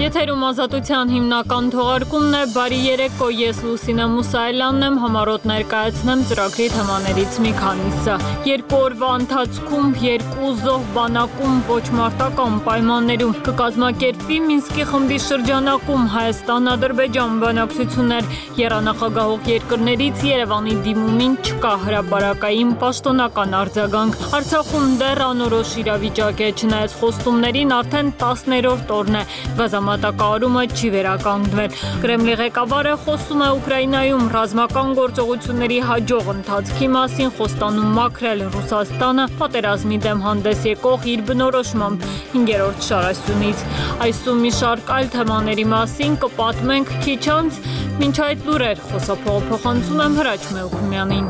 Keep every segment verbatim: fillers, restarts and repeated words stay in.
Եթերում ազատության հիմնական թողարկումն է, բարի երեկո, ես Լուսինե Մուսայելյանն եմ, համառոտ ներկայացնեմ ծրագրի թեմաներից մի քանիսը։ Երկու օրվա ընթացքում երկու զոհ բանակում ոչ մարտական պայմաններում կկազմակերպվի Մինսկի խմբի շրջանակում Հայաստան-Ադրբեջան բանակցություններ, եռանախագահող երկրներից Երևանի դիմումին չկա հրապարակային պաշտոնական արձագանք։ Արցախում դեռ անորոշ իրավիճակ է, չնայած խոստումներին արդեն տասներորդ օրն է, գազամատակարարումը չի վերականգնվել։ Կրեմլի ղեկավարը խոսում է Ուկրաինայում ռազմական գործողությունների հաջող ընթացքի մասին, խոստանում մաքրել Ռուսաստանը պատերազմի դեմ հանդես եկող իր բնորոշմամբ հինգերորդ շարասյունից։ Այսու մի շարք այլ թեմաների մասին կպատմենք քիչ անց, մինչ այդ լուրեր խոսափողը փոխանցում եմ Հրաչ Մեուքումյանին։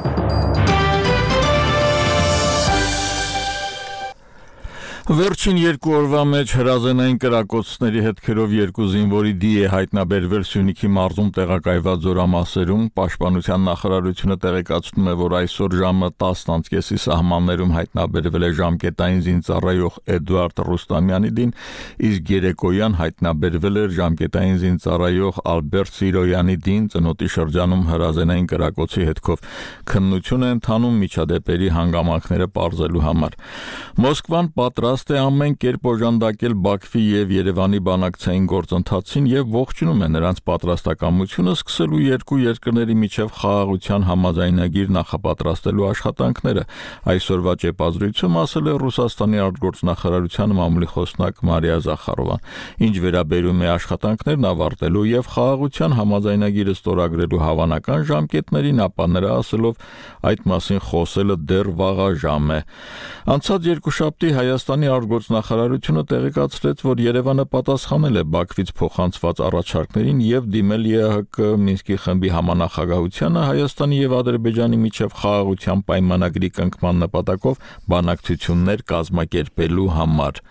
Վերջին երկու օրվա մեջ հրազենային կրակոցների հետքերով երկու զինվորի դի է հայտնաբերվել Սյունիքի մարզում տեղակայված զորամասերում։ Պաշտպանության նախարարությունը տեղեկացնում է, որ այսօր ժամը տասն անց կեսի սահմաններում հայտնաբերվել է ժամկետային զինծառայող Էդուարդ Ռուստամյանի դին, իսկ երեկոյան հայտնաբերվել էր ժամկետային զինծառայող Ալբերտ Սիրոյանի դին ծնոտի շրջանում հրազենային կրակոցի հետքով։ Քննություն է ընթանում միջադեպերի հանգամանքները պարզելու համար։ Մոսկվան պատրաստ է ամեն կերպ օժանդակել Բաքվի եւ Երևանի բանակցային գործընթացին եւ ողջունում է նրանց պատրաստակամությունը սկսելու երկու երկրների միջև խաղաղության համաձայնագիր նախապատրաստելու աշխատանքները։ Այսօրվա ճեպազրույցում ասել է Ռուսաստանի արտգործնախարարության մամուլի խոսնակ Մարիա Զախարովան։ Ինչ վերաբերում է աշխատանքներն ավարտելու եւ խաղաղության համաձայնագիրը ստորագրելու հավանական ժամկետներին, ապա նրա ասելով այդ մասին խոսելը դեռ վաղաժամ է։ Անցած երկուշաբթի Հայաստանի արտգործնախարարությունը տեղեկացրեց, որ Երևանը պատասխանել է Բաքվից փոխանցված առաջարկներին եւ դիմել ԵԱՀԿ Մինսկի խմբի համանախագահությանը Հայաստանի եւ Ադրբեջանի միջև խաղաղության պայմանագրի կնքման նպատակով բանակցություններ կազմակերպելու համար։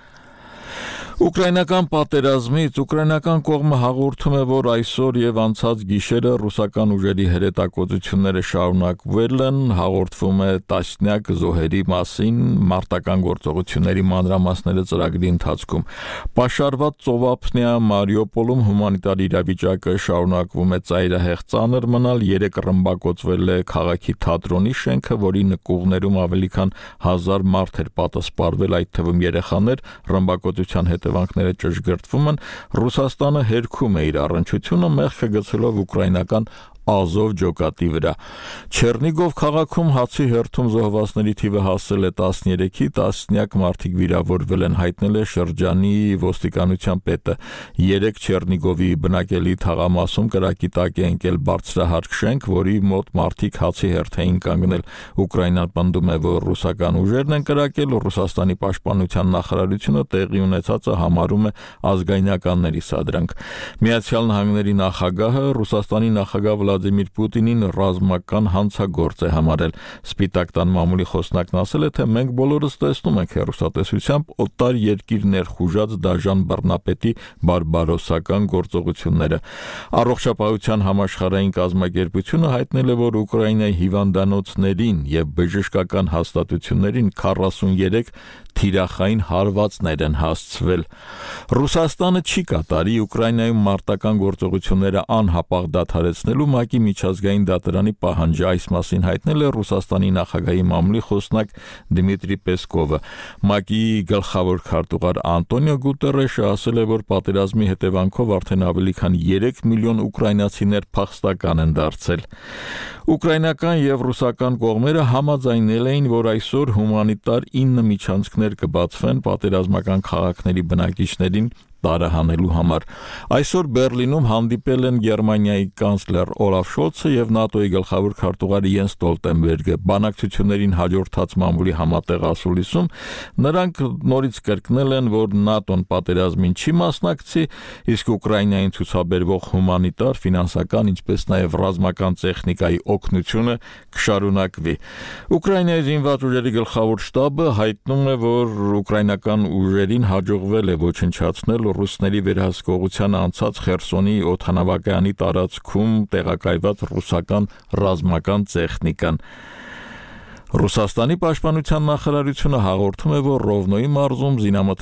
Ուկրաինական պատերազմից ուկրաինական կողմը հաղորդում է, որ այսօր եւ անցած գիշերը ռուսական ուժերի հրետակոծությունները շարունակվել են, հաղորդվում է տասնյակ զոհերի մասին, մարտական գործողությունների մանրամասները ծրագրի ընթացքում։ Պաշարված ծովափնյա Մարիուպոլում հումանիտար իրավիճակը շարունակվում է ծայրահեղ ծանր մնալ, երեկ ռմբակոծվել է քաղաքի թատրոնի շենքը, որի նկուղներում ավելի քան հազար մարդ էր պատասպարվել, այդ թվում երեխաներ, ռմբակոծության հետևանքները ճշգրտվում են, Ռուսաստանը հերքում է իր առնչությունը մեղքը գցելով ուկրաինական Ազով ջոկատի վրա։ Չեռնիգով քաղաքում հացի հերթում զոհվածների թիվը հասել է տասներեքի, տասնյակ մարդիկ վիրավորվել են, հայտնել է շրջանի ոստիկանության պետը։ Երեք Չեռնիգովի բնակելի թաղամասում կրակի տակ է ընկել բարձրահարկ շենք, որի մոտ մարդիկ հացի հերթ էին կանգնել։ Ուկրաինան պնդում է, որ ռուսական ուժերն են կրակել, Ռուսաստանի պաշտպանության նախարարությունը տեղի ունեցածը համարում է ազգայնականների սադրանք։ Միացյալ Նահանգների նախագահը Ռուսաստանի նախագահ Վլադիմիր Պուտինին ռազմական հանցագործ է համարել։ Սպիտակ տան մամուլի խոսնակն ասել է, թե մենք բոլորս տեսնում ենք հեռուստատեսությամբ օտար երկիր ներխուժած դաժան բռնապետի բարբարոսական գործողությունները։ Առողջապահության համաշխարհային կազմակերպությունը հայտնել է, որ Ուկրաինայի հիվանդանոցներին եւ բժշկական հաստատություններին քառասուներեք թիրախային հարվածներ են հասցվել։ Ռուսաստանը չի կատարի Ուկրաինայում մարտական գործողությունները անհապաղ դադարեցնելու ՄԱԿ-ի միջազգային դատարանի պահանջը, այս մասին հայտնել է Ռուսաստանի նախագահի մամուլի խոսնակ Դմիտրի Պեսկովը։ ՄԱԿ-ի գլխավոր քարտուղար Անտոնիո Գուտերեշը ասել է, որ պատերազմի հետևանքով արդեն ավելի քան երեք միլիոն ուկրաինացիներ փախստական են դարձել։ Ուկրաինական եւ ռուսական կողմերը համաձայնել էին, որ այսօր հումանիտար ինը միջանցքներ կբացվեն պատերազմական քաղաքների բնակիչներին տարահանելու համար։ Այսօր Բերլինում հանդիպել են Գերմանիայի կանցլեր Օլաֆ Շոլցը եւ ՆԱՏՕ-ի գլխավոր քարտուղար Յենս Ստոլտենբերգը։ Բանակցություններին հաջորդած մամուլի համատեղ ասուլիսում նրանք նորից կրկնել են, որ ՆԱՏՕ-ն պատերազմին չի մասնակցի, իսկ Ուկրաինային ցուցաբերվող հումանիտար, ֆինանսական, ինչպես նաեւ ռազմական տեխնիկայի օգնությունը կշարունակվի։ Ուկրաինայի զինված ուժերի գլխավոր շտաբը հայտնում է, որ ուկրաինական ուժերին հաջողվել է ոչնչացնել ռուսների վերահսկողության անցած Խերսոնի օդանավակայանի տարածքում տեղակայված ռուսական ռազմական տեխնիկան։ Ռուսաստանի պաշտպանության նախարարությունը հաղորդում է, որ Ռովնոյի մարզում